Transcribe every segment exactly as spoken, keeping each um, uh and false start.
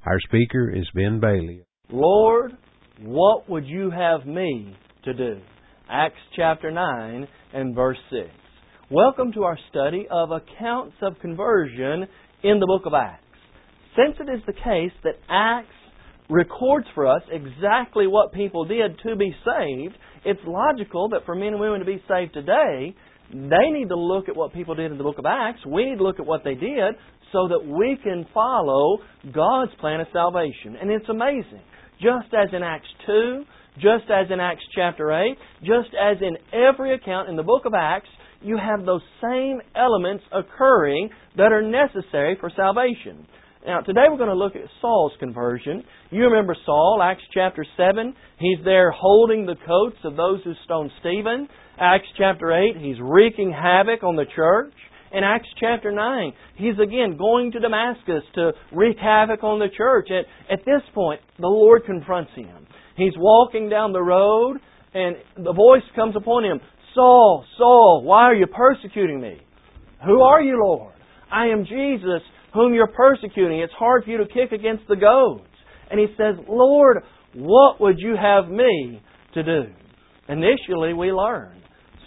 Our speaker is Ben Bailey. Lord, what would you have me to do? Acts chapter nine and verse six. Welcome to our study of accounts of conversion in the book of Acts. Since it is the case that Acts records for us exactly what people did to be saved, it's logical that for men and women to be saved today, they need to look at what people did in the book of Acts. We need to look at what they did so that we can follow God's plan of salvation. And it's amazing. Just as in Acts two, just as in Acts chapter eight, just as in every account in the book of Acts, you have those same elements occurring that are necessary for salvation. Now, today we're going to look at Saul's conversion. You remember Saul, Acts chapter seven. He's there holding the coats of those who stoned Stephen. Acts chapter eight, he's wreaking havoc on the church. In Acts chapter nine, he's again going to Damascus to wreak havoc on the church. At, at this point, the Lord confronts him. He's walking down the road, and the voice comes upon him, Saul, Saul, why are you persecuting me? Who are you, Lord? I am Jesus, whom you're persecuting. It's hard for you to kick against the goads. And he says, Lord, what would you have me to do? Initially, we learn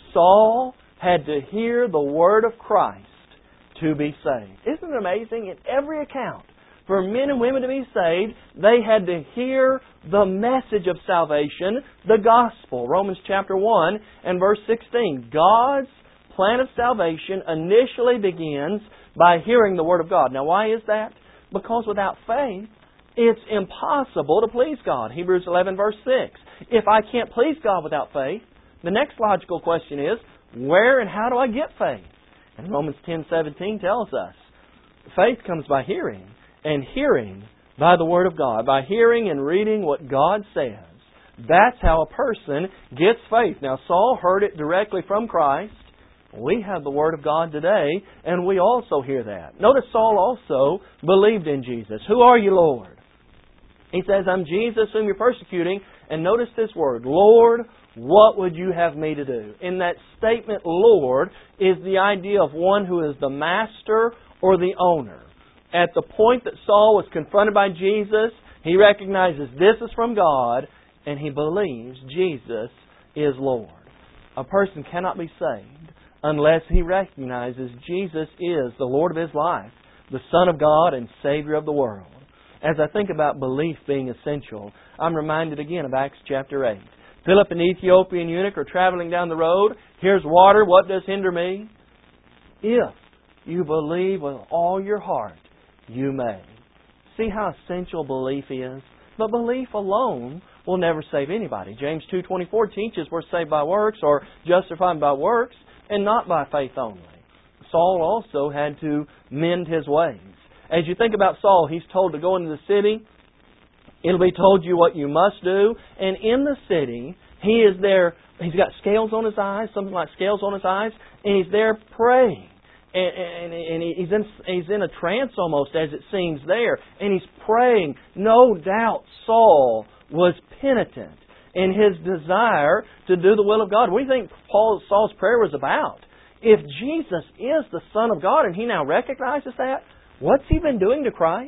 Saul had to hear the word of Christ to be saved. Isn't it amazing? In every account, for men and women to be saved, they had to hear the message of salvation, the gospel. Romans chapter one and verse sixteen. God's plan of salvation initially begins by hearing the Word of God. Now, why is that? Because without faith, it's impossible to please God. Hebrews eleven verse six. If I can't please God without faith, the next logical question is, where and how do I get faith? And Romans ten seventeen tells us, faith comes by hearing, and hearing by the Word of God, by hearing and reading what God says. That's how a person gets faith. Now, Saul heard it directly from Christ. We have the Word of God today, and we also hear that. Notice Saul also believed in Jesus. Who are you, Lord? He says, I'm Jesus whom you're persecuting. And notice this word, Lord, what would you have me to do? In that statement, Lord, is the idea of one who is the master or the owner. At the point that Saul was confronted by Jesus, he recognizes this is from God, and he believes Jesus is Lord. A person cannot be saved unless he recognizes Jesus is the Lord of his life, the Son of God and Savior of the world. As I think about belief being essential, I'm reminded again of Acts chapter eight. Philip and the Ethiopian eunuch are traveling down the road. Here's water. What does hinder me? If you believe with all your heart, you may. See how essential belief is? But belief alone will never save anybody. James two twenty-four teaches we're saved by works or justified by works and not by faith only. Saul also had to mend his ways. As you think about Saul, he's told to go into the city. It'll be told you what you must do. And in the city, he is there. He's got scales on his eyes, something like scales on his eyes, and he's there praying. And, and, and he's in he's in a trance almost, as it seems there. And he's praying. No doubt Saul was penitent in his desire to do the will of God. What do you think Paul, Saul's prayer was about? If Jesus is the Son of God and he now recognizes that, what's he been doing to Christ?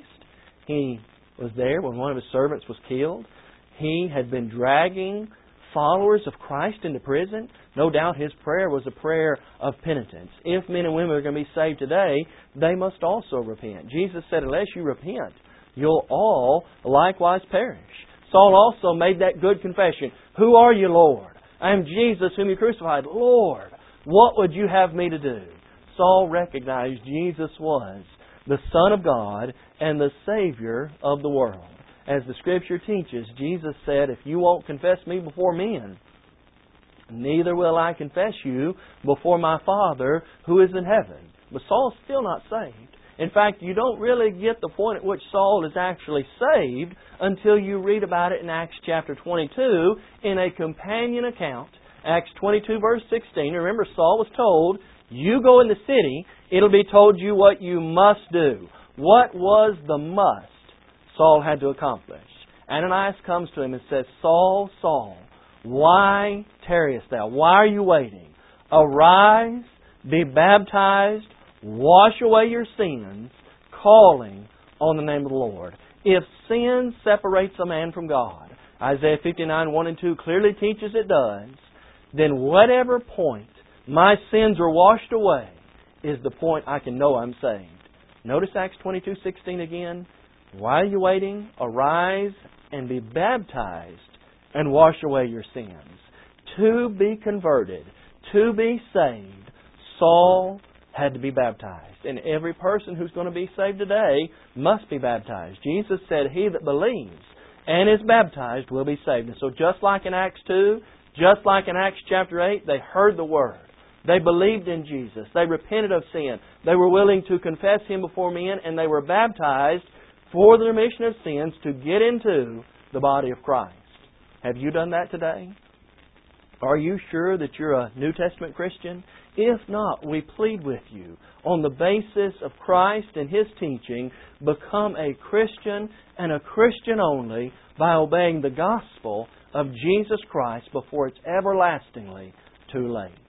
He was there when one of his servants was killed. He had been dragging followers of Christ into prison. No doubt his prayer was a prayer of penitence. If men and women are going to be saved today, they must also repent. Jesus said, unless you repent, you'll all likewise perish. Saul also made that good confession. Who are you, Lord? I am Jesus whom you crucified. Lord, what would you have me to do? Saul recognized Jesus was the Son of God and the Savior of the world. As the Scripture teaches, Jesus said, if you won't confess me before men, neither will I confess you before my Father who is in heaven. But Saul's still not saved. In fact, you don't really get the point at which Saul is actually saved until you read about it in Acts chapter twenty-two in a companion account. Acts twenty-two verse sixteen. Remember, Saul was told, you go in the city, it'll be told you what you must do. What was the must Saul had to accomplish? Ananias comes to him and says, Saul, Saul, why tarriest thou? Why are you waiting? Arise, be baptized, wash away your sins, calling on the name of the Lord. If sin separates a man from God, Isaiah fifty-nine, one and two clearly teaches it does, then whatever point my sins are washed away is the point I can know I'm saved. Notice Acts twenty-two sixteen again. Why are you waiting? Arise and be baptized and wash away your sins. To be converted, to be saved, Saul had to be baptized. And every person who's going to be saved today must be baptized. Jesus said, he that believes and is baptized will be saved. And so just like in Acts two, just like in Acts chapter eight, they heard the Word. They believed in Jesus. They repented of sin. They were willing to confess Him before men, and they were baptized for the remission of sins to get into the body of Christ. Have you done that today? Are you sure that you're a New Testament Christian? If not, we plead with you, on the basis of Christ and His teaching, become a Christian and a Christian only by obeying the gospel of Jesus Christ before it's everlastingly too late.